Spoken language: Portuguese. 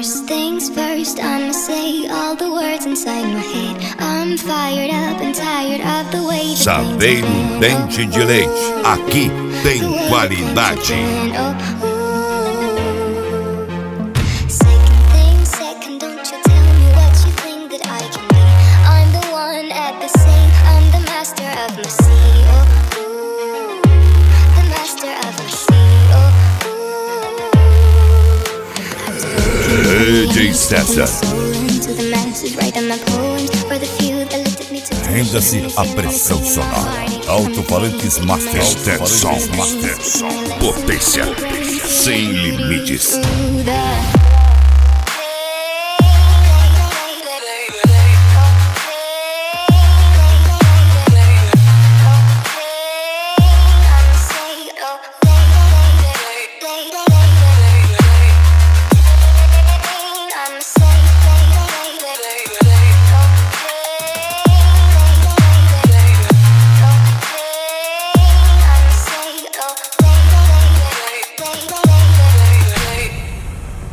First things first, I'ma say all the words inside my head. I'm fired up and tired of the way that Chaveiro Dente de Leite, aqui tem qualidade. Second thing second, don't you tell me what you think that I can be. I'm the one at the same, I'm the master of my sea. The master of my sea. DJ César. Renda-se à pressão sonora. Alto-falantes Master Som. Potência sem limites.